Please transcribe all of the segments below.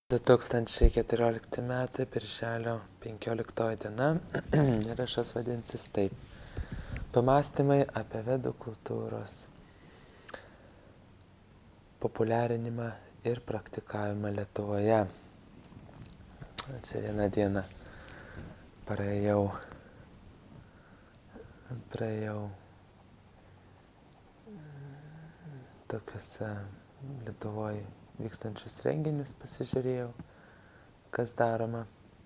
2014 metai, birželio 15 diena, įrašas vadinsis taip. Pamąstymai apie vedų kultūros populiarinimą ir praktikavimą Lietuvoje. Čia vieną dieną praėjau tokiuose Lietuvoje vykstančius renginius, pasižiūrėjau, kas daroma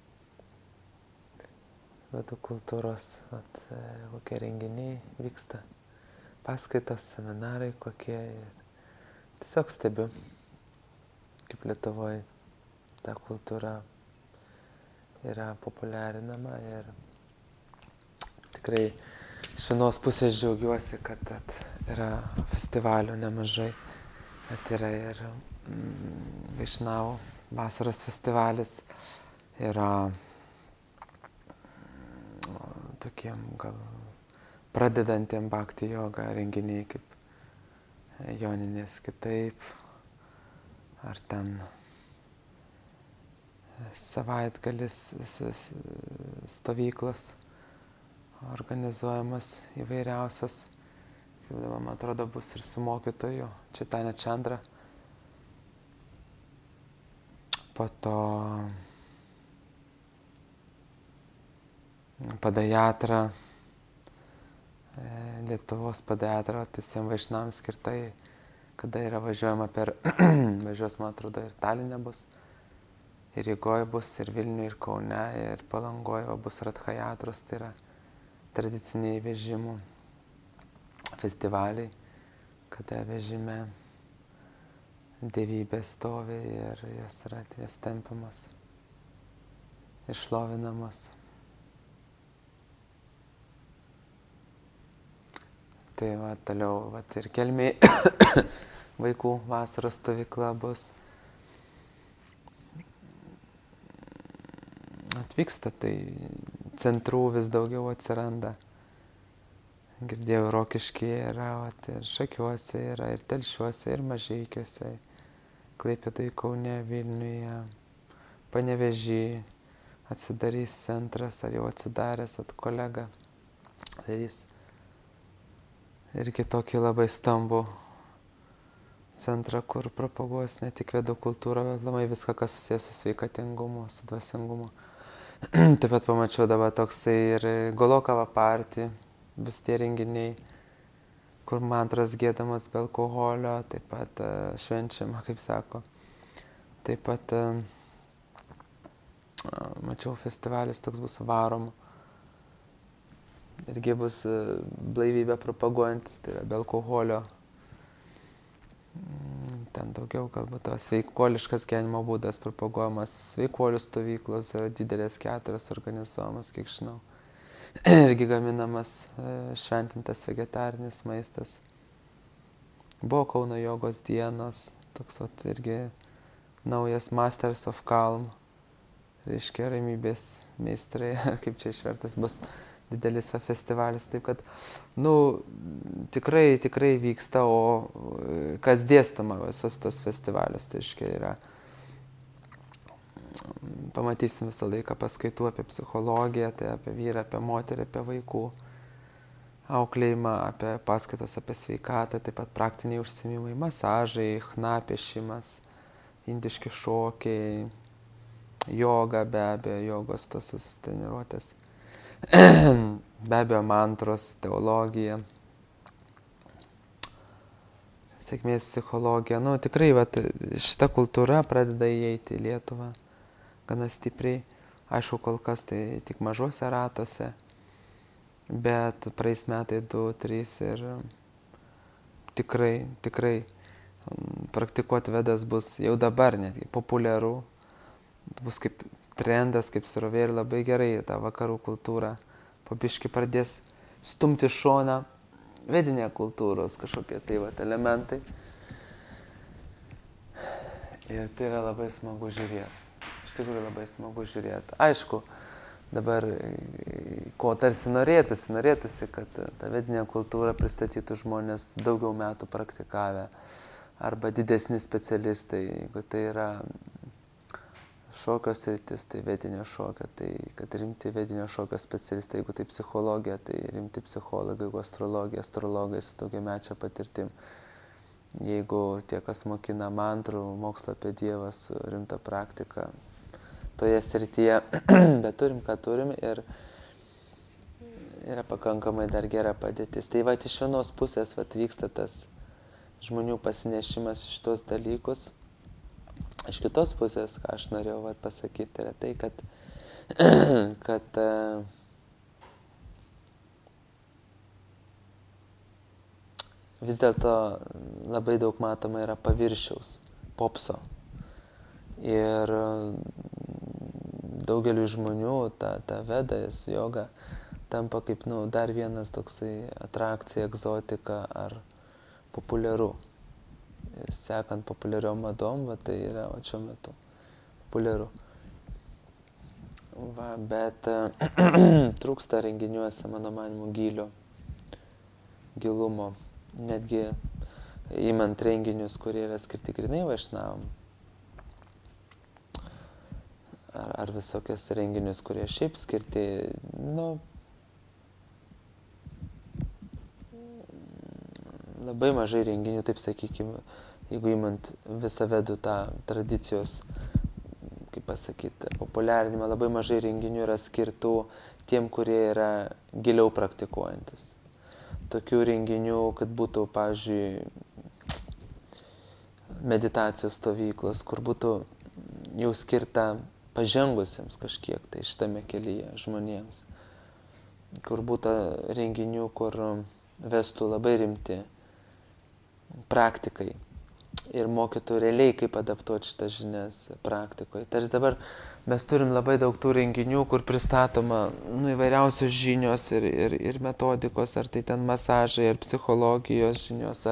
vedų kultūros, kokie renginiai vyksta, paskaitos, seminarai kokie. Tiesiog stebiu, kaip Lietuvoje ta kultūra yra populiarinama ir tikrai iš vienos pusės džiaugiuosi, kad yra festivalių nemažai, kad yra ir Vaišnavų vasaros festivalis, yra tokiem gal pradedantiem bhakti jogą renginiai kaip Joninės kitaip, ar ten savaitgalis stovyklos organizuojamas įvairiausios. Man atrodo, bus ir su mokytoju Chaitanya Chandra. Po to padajatra, Lietuvos padajatra, visiems vaišnavams skirtai, kada yra važiuojama važiuos, man atrodo, ir Taline bus, ir Rygoje bus, ir Vilniuje, ir Kaune, ir Palangoje bus Radhajatros, tai yra tradiciniai vežimų festivaliai, kada vežime dievybės stovi ir jos tempiamos, išlovinamos. Tai toliau ir Kelmėj vaikų vasaros stovykla bus. Atvyksta, tai centrų vis daugiau atsiranda. Girdėjau, Rokiškyje yra, ir Šakiuose yra, ir Telšiuose, ir Mažeikiuose, Klaipėdoje, Kaune, Vilniuje, Panevėžy atsidarys centras, ar jau atsidaręs, kolega darys irgi tokį labai stambų centrą, kur propaguos ne tik vedų kultūrą, bet labai viską, kas susijęs su sveikatingumu, su dvasingumu. Taip pat pamačiau dabar toksai ir Golokava party, vis tie renginiai, kur mantras giedamas be alkoholio, taip pat švenčiama, kaip sako. Taip pat mačiau festivalis toks bus Varom. Irgi bus blaivybę propaguojantis, tai yra be alkoholio. Ten daugiau galbūt tas sveikuoliškas gyvenimo būdas propaguojamas, sveikuolių stovyklos yra didelės 4 organizuojamas, kiek žinau. Irgi gaminamas šventintas vegetarinis maistas. Buvo Kauno jogos dienos, toks irgi naujas Masters of Calm, reiškia ramybės meistrai, ar kaip čia išvertas, bus didelis festivalis. Taip kad, tikrai vyksta, o kas dėstoma visos tos festivalius, tai reiškia yra. Pamatysim visą laiką paskaitų apie psichologiją, tai apie vyrą, apie moterį, apie vaikų auklėjimą, apie paskaitos apie sveikatą, taip pat praktiniai užsiėmimai, masažai, chna piešimas, indiški šokiai, joga, be abejo, jogos tos treniruotės, be abejo mantros, teologija, sėkmės psichologija. Tikrai šita kultūra pradeda įeiti į Lietuvą gana stipriai. Aišku, kol kas tai tik mažuose ratuose, bet praeis metai 2-3 ir tikrai praktikuoti vedas bus jau dabar netgi populiaru, bus kaip trendas, kaip srovė ir labai gerai tą vakarų kultūrą po biškį pradės stumti šoną vedinė kultūros kažkokie elementai. Ir tai yra labai smagu žiūrėti. Iš tikrųjų labai smagu žiūrėti. Aišku, dabar ko tarsi norėtųsi, kad tą vedinę kultūrą pristatytų žmonės daugiau metų praktikavę arba didesni specialistai, jeigu tai yra šokio sritis, tai vedinio šokio, tai kad rimti vedinio šokio specialistai, jeigu tai psichologija, tai rimti psichologai, jeigu astrologija, astrologai su daugiamečia patirtim. Jeigu tie, kas mokina mantrų, mokslo apie Dievą su rimta praktika toje srityje, bet turim, ką turim ir yra pakankamai dar gera padėtis. Tai va, iš vienos pusės va, vyksta tas žmonių pasinešimas iš tos dalykus. Iš kitos pusės, ką aš norėjau va, pasakyti, yra tai, kad vis dėlto labai daug matoma yra paviršiaus, popso. Ir daugeliu žmonių ta vedas, joga, tampa kaip dar vienas toksai atrakcija, egzotika ar populiaru. Ir sekant populiariom madom, va, tai yra šiuo metu populiaru. Va, bet trūksta renginiuose, mano manimu, gylio, gilumo. Netgi įmant renginius, kurie yra skirti grynai vaišnavam, ar visokias renginius, kurie šiaip skirti, labai mažai renginių, taip sakykime, jeigu įmant visą vedų tą tradicijos, kaip pasakyti, populiarinimą, labai mažai renginių yra skirtų tiem, kurie yra giliau praktikuojantis. Tokių renginių, kad būtų, pavyzdžiui, meditacijos stovyklos, kur būtų jau skirta pažengusiems kažkiek tai šitame kelyje žmonėms. Kur būtų renginių, kur vestų labai rimti praktikai ir mokytų realiai, kaip adaptuoti šitas žinias praktikoje. Tarsi dabar mes turim labai daug tų renginių, kur pristatoma įvairiausios žinios ir metodikos, ar tai ten masažai, ar psichologijos žinios,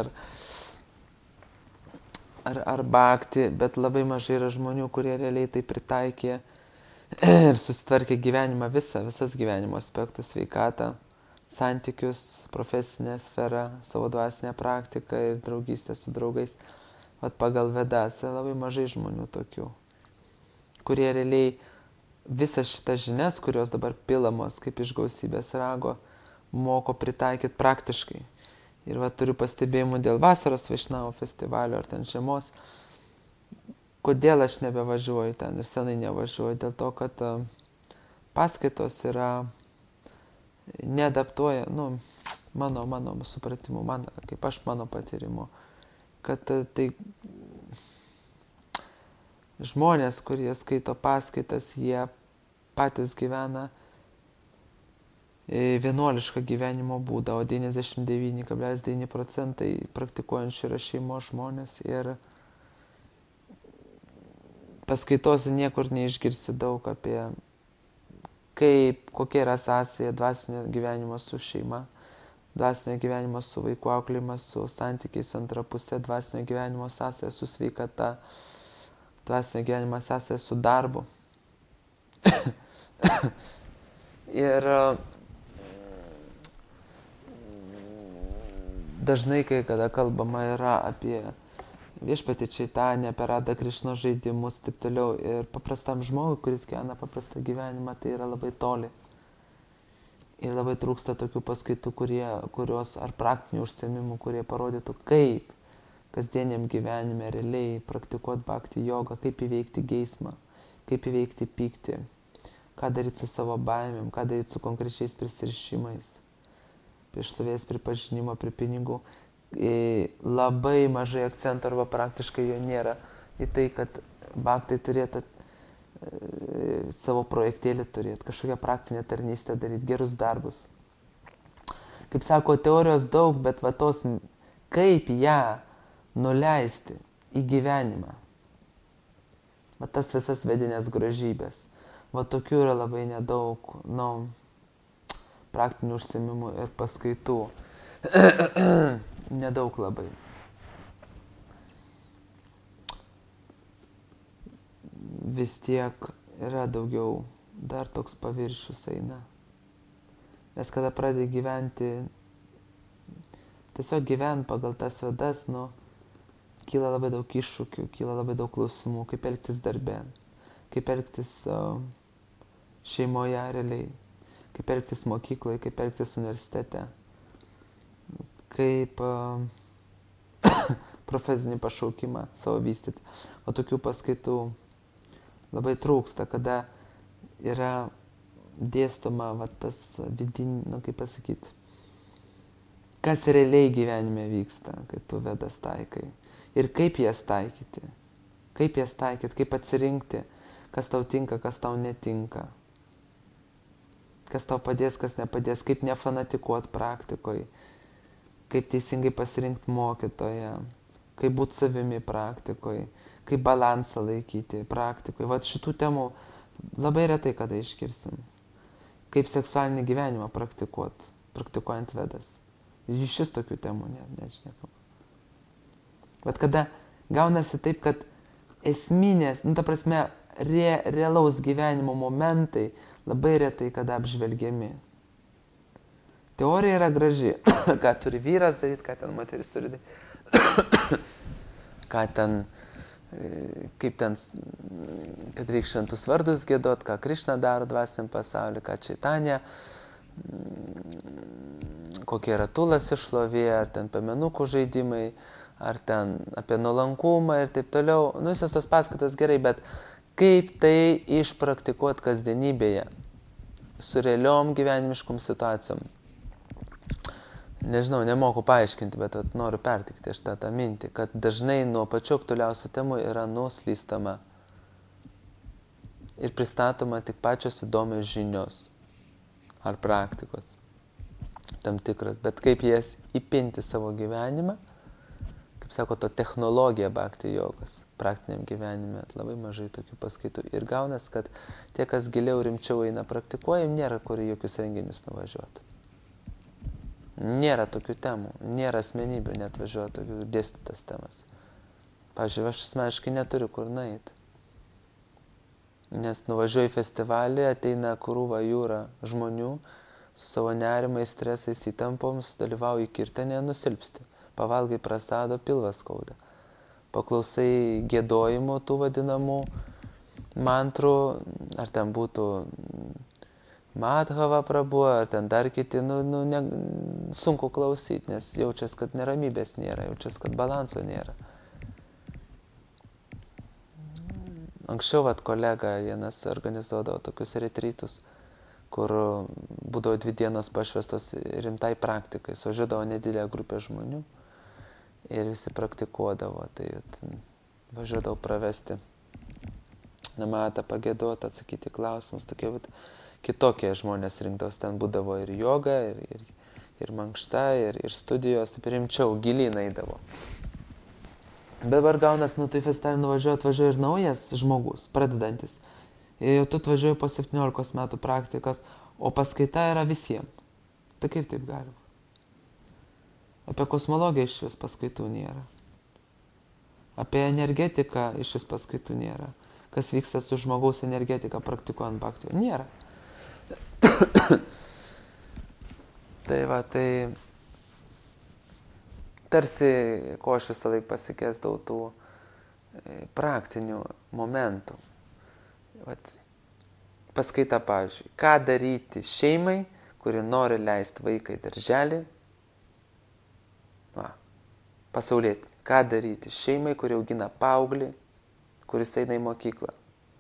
ar bhakti, bet labai mažai yra žmonių, kurie realiai tai pritaikė ir susitvarkė gyvenimą visas gyvenimo aspektus, sveikatą, santykius, profesinę sferą, savo dvasinę praktiką ir draugystę su draugais. Vat pagal vedas labai mažai žmonių tokių, kurie realiai visas šitas žinias, kurios dabar pilamos kaip iš gausybės rago, moko pritaikyti praktiškai. Ir va turiu pastebėjimų dėl vasaros vaišnavų festivalio ar ten žiemos. Kodėl aš nebevažiuoju ten ir senai nevažiuoju? Dėl to, kad paskaitos yra neadaptuoja, mano supratimu, mano patyrimu, kad tai žmonės, kurie skaito paskaitas, jie patys gyvena vienuolišką gyvenimo būdą, o 99,9% praktikuojančių yra šeimos žmonės ir paskaitose niekur neišgirsi daug apie kokia yra sąsaja dvasinio gyvenimo su šeima, dvasinio gyvenimo su vaikų auklėjimas, su santykiais su antra pusė, dvasinio gyvenimo sąsaja su sveikata, dvasinio gyvenimo sąsaja su darbu. Ir dažnai, kada kalbama yra apie viešpatį Čaitanę, apie Radą Krišnos žaidimus, taip toliau, ir paprastam žmogui, kuris gyvena paprastą gyvenimą, tai yra labai toli. Ir labai trūksta tokių paskaitų, kurios ar praktinių užsiėmimų, kurie parodytų, kaip kasdieniam gyvenime realiai praktikuoti bhakti jogą, kaip įveikti geismą, kaip įveikti pyktį, ką daryti su savo baimėm, ką daryti su konkrečiais prisirišimais, prie šlovės pripažinimo, prie pinigų. Labai mažai akcentų arba praktiškai jo nėra į tai, kad bhaktai turėtų savo projektėlį turėti, kažkokią praktinę tarnystę daryti, gerus darbus. Kaip sako, teorijos daug, bet va tos, kaip ją nuleisti į gyvenimą, va tas visas vedinės grožybės, va tokių yra labai nedaug, praktinių užsiėmimų ir paskaitų. Nedaug labai. Vis tiek yra daugiau, dar toks paviršius eina. Nes kada pradedi gyventi, tiesiog gyventi pagal tas vedas, kyla labai daug iššūkių, kyla labai daug klausimų, kaip elgtis darbe, kaip elgtis šeimoje realiai, kaip elgtis mokykloje, kaip elgtis universitete, kaip profesinį pašaukimą savo vystyti. O tokių paskaitų labai trūksta, kada yra dėstoma tas vidinį, kaip pasakyti, kas realiai gyvenime vyksta, kai tu vedas taikai. Ir kaip jas taikyti. Kaip jas taikyti, kaip atsirinkti, kas tau tinka, kas tau netinka. Kas tau padės, kas nepadės, kaip nefanatikuot praktikoje, kaip teisingai pasirinkti mokytoją, kaip būti savimi praktikoje, kaip balansą laikyti praktikoje. Vat šitų temų labai retai kada iškirsim. Kaip seksualinį gyvenimą praktikuojant vedas. Iš šis tokių temų nešnekam. Bet kada gaunasi taip, kad esminės, ta prasme, realaus gyvenimo momentai labai retai kada apžvelgiami. Teorija yra graži. Ką turi vyras daryti, ką ten moteris turi daryti. Ką ten, kaip ten, kad reikia šventus vardus giedot, ką Krišna daro dvasiniam pasauliu, ką Čaitanija, kokie yra tulas išlovė, ar ten pamenukų žaidimai, ar ten apie nuolankumą ir taip toliau. Visos tos paskaitos gerai, bet kaip tai išpraktikuot kasdienybėje su realiom gyvenimiškom situacijom? Nežinau, nemoku paaiškinti, bet noriu pertikti aš tą mintį, kad dažnai nuo pačių aktualiausių temų yra nuslystama ir pristatoma tik pačios įdomios žinios ar praktikos tam tikras, bet kaip jas įpinti savo gyvenimą, kaip sako, to technologija bhakti jogos praktiniam gyvenime, labai mažai tokių paskaitų. Ir gaunas, kad tie, kas giliau rimčiau eina praktikuojam, nėra kur į jokius renginius nuvažiuoti. Nėra tokių temų, nėra asmenybių net važiuoti tokių dėstytas temas. Pavyzdžiui, aš asmeniškai neturiu kur nueiti. Nes nuvažiuoju į festivalį, ateina krūva jūra žmonių, su savo nerimais, stresais, įtampoms, dalyvauji kirtenėje, nusilpsti. Pavalgai prasado, pilvas skauda. Paklausai giedojimų tų vadinamų mantrų, ar ten būtų Madhava Prabhu, ar ten dar kiti, sunku klausyti, nes jaučias, kad neramybės nėra, jaučias, kad balanso nėra. Anksčiau kolega vienas organizuodavo tokius retrytus, kur būdavo 2 dienos pašvestos rimtai praktikai. Suvažiuodavo nedidelė grupė žmonių ir visi praktikuodavo. Tai važiuodavo pravesti namatą, pagėduoti, atsakyti klausimus. Tokie kitokie žmonės rinkdavos. Ten būdavo ir joga, ir mankšta, ir studijos. Taip rimčiau, gilyn eidavo. Bet var gaunas, tai festivalį atvažiuoja ir naujas žmogus, pradedantis. Ir jau tu atvažiuoji po 17 metų praktikos, o paskaita yra visiems. Tai kaip taip galima? Apie kosmologiją iš vis paskaitų nėra. Apie energetiką iš vis paskaitų nėra. Kas vyksta su žmogaus energetika praktikuojant bhakti? Nėra. Tai tarsi, ko aš visą laiką pasikėsdavau tų praktinių momentų. Paskaita, pavyzdžiui, ką daryti šeimai, kuri nori leisti vaiką į darželį. Pasaulietį. Ką daryti šeimai, kuri augina paauglį, kuris eina į mokyklą.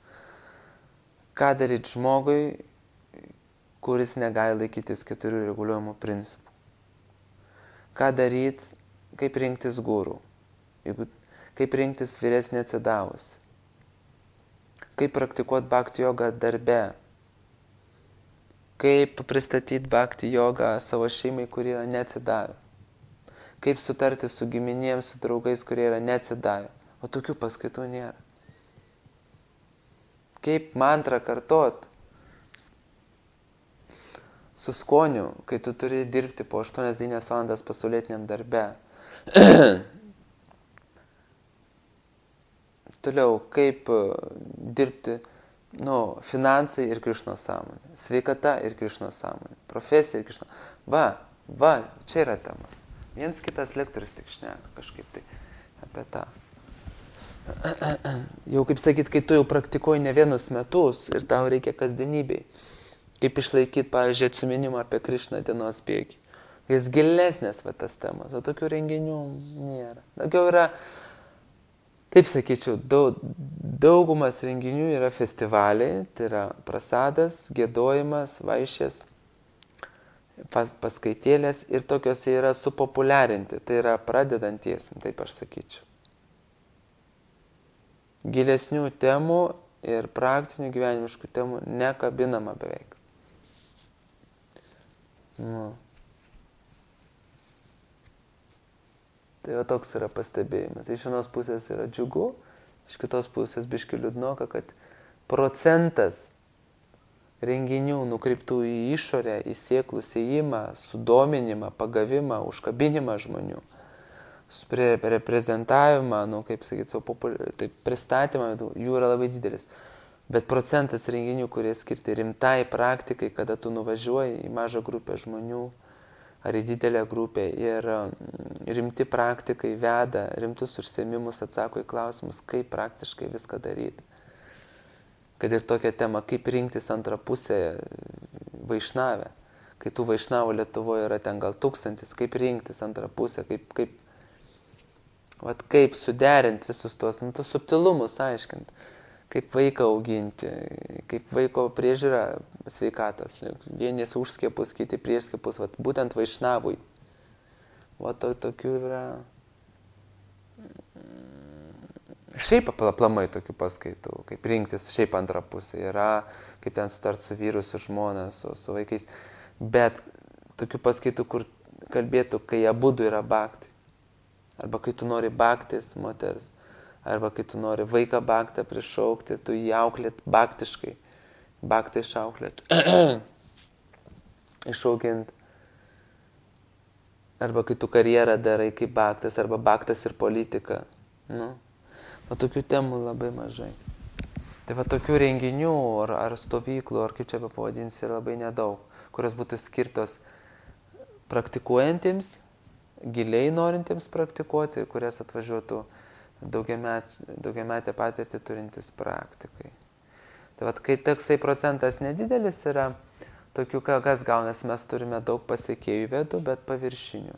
Ką daryti žmogui, kuris negali laikytis 4 reguliuojamų principų. Ką daryti, kaip rinktis gurų, kaip rinktis vyresnį atsidavusi. Kaip praktikuoti bhakti jogą darbe, kaip pristatyti bhakti jogą savo šeimai, kurie yra neatsidavę, kaip sutarti su giminėms, su draugais, kurie yra neatsidavę. O tokių paskaitų nėra. Kaip mantrą kartot su skoniu, kai tu turi dirbti po 8-9 valandas pasaulietiniam darbe. Toliau, kaip dirbti, finansai ir Krišnos sąmonė, sveikata ir Krišnos sąmonė, profesija ir Krišnos. Va, čia yra temas. Viens kitas lektorius tik šneka kažkaip tai apie tą. jau kaip sakyt, kai tu jau praktikuoji ne vienus metus ir tau reikia kasdienybei, kaip išlaikyti, pavyzdžiui, atsiminimą apie Krišną dienos bėgį. Jis gilesnės va tas temas, o tokių renginių nėra. Daugiau yra, taip sakyčiau, daugumas renginių yra festivaliai, tai yra prasadas, giedojimas, vaišės, paskaitėlės ir tokios yra supopuliarinti, tai yra pradedantiesim, taip aš sakyčiau. Gilesnių temų ir praktinių gyvenimiškų temų nekabinama beveik. Nu. Tai va toks yra pastebėjimas. Iš vienos pusės yra džiugu, iš kitos pusės biški liūdnoka, kad procentas renginių nukreiptų į išorę, į sėklų sėjimą, sudominimą, pagavimą, užkabinimą žmonių, reprezentavimą, kaip sakyti, tai pristatymą, jų yra labai didelis. Bet procentas renginių, kurie skirti rimtai praktikai, kada tu nuvažiuoji į mažą grupę žmonių ar į didelę grupę ir rimti praktikai veda, rimtus užsiėmimus atsako į klausimus, kaip praktiškai viską daryti. Kad ir tokia tema, kaip rinktis antrą pusę vaišnavę. Kai tų vaišnavų Lietuvoje yra ten gal 1000, kaip rinktis antrą pusę, kaip suderinti visus tuos subtilumus aiškinti. Kaip vaiką auginti, kaip vaiko priežiūra sveikatos. Vieni už skiepus, kiti prieš skiepus, būtent vaišnavui. Tokių yra... Šiaip aplamai tokių paskaitų, kaip rinktis šiaip antrą pusę yra, kaip ten sutart su vyru, su žmona, su vaikais. Bet tokių paskaitų, kur kalbėtų, kai abudu yra bhakti. Arba kai tu nori bhaktis moters. Arba kai tu nori vaiką bhaktą prišaukti, tu jį auklėt bhaktiškai. Bhaktą išauklėt. Išaugint. Arba kai tu karjerą darai kaip bhaktas, arba bhaktas ir politika. Tokių temų labai mažai. Tai tokių renginių ar stovyklų, ar kaip čia pavadinsi, yra labai nedaug, kurios būtų skirtos praktikuojantiems, giliai norintiems praktikuoti, kurias atvažiuotų daugiametę patirtį turintis praktikai. Tai kai toksai procentas nedidelis yra, tokių, kas gaunas, mes turime daug pasiekėjų vedų, bet paviršinių.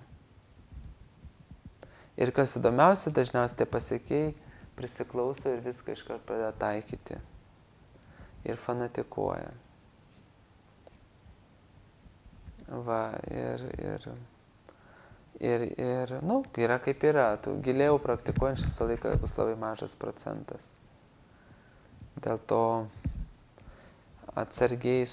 Ir kas įdomiausia, dažniausiai tie pasiekėjai prisiklauso ir viską iškart pradeda taikyti. Ir fanatikuoja. Yra kaip yra. Tu giliau praktikuojančių visą laiką bus labai mažas procentas. Dėl to atsargiai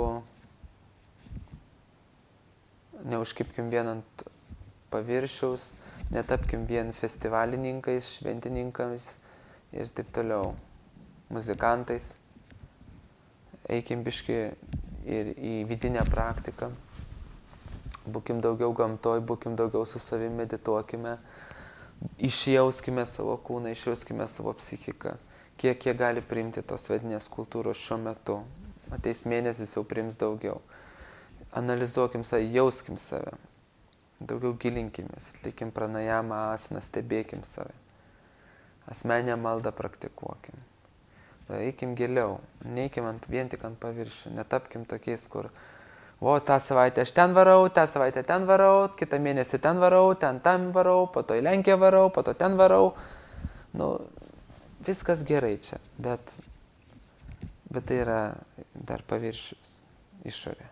neužkibkim vien ant paviršiaus, netapkim vien festivalininkais, šventininkais ir taip toliau, muzikantais. Eikim biški ir į vidinę praktiką. Būkim daugiau gamtoj, būkim daugiau su savimi, medituokime, išjauskime savo kūną, išjauskime savo psichiką, kiek jie gali priimti tos vedinės kultūros šiuo metu. Ateis mėnesis, jau priims daugiau. Analizuokim save, jauskim save, daugiau gilinkimės, atlikim pranajamą, asaną, stebėkim save. Asmeninę maldą praktikuokim. Eikim giliau, neikim vien tik ant paviršių, netapkim tokiais, kur tą savaitę aš ten varau, tą savaitę ten varau, kitą mėnesį ten varau, ten varau, po to į Lenkiją varau, po to ten varau. Viskas gerai čia, bet tai yra dar paviršius, išorė.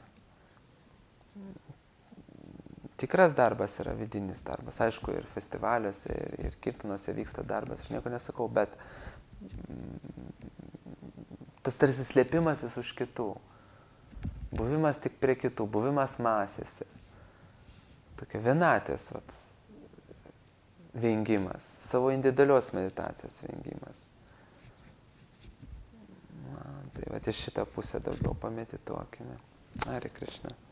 Tikras darbas yra vidinis darbas. Aišku, ir festivaliuose, ir kirtinuose vyksta darbas, aš nieko nesakau, bet tas tarsi slėpimasis už kitų. Buvimas tik prie kitų, buvimas masėse. Tokia vienatės vengimas, savo individualios meditacijos vengimas. Tai iš šitą pusę daugiau pamedituokime. Hare Krishna.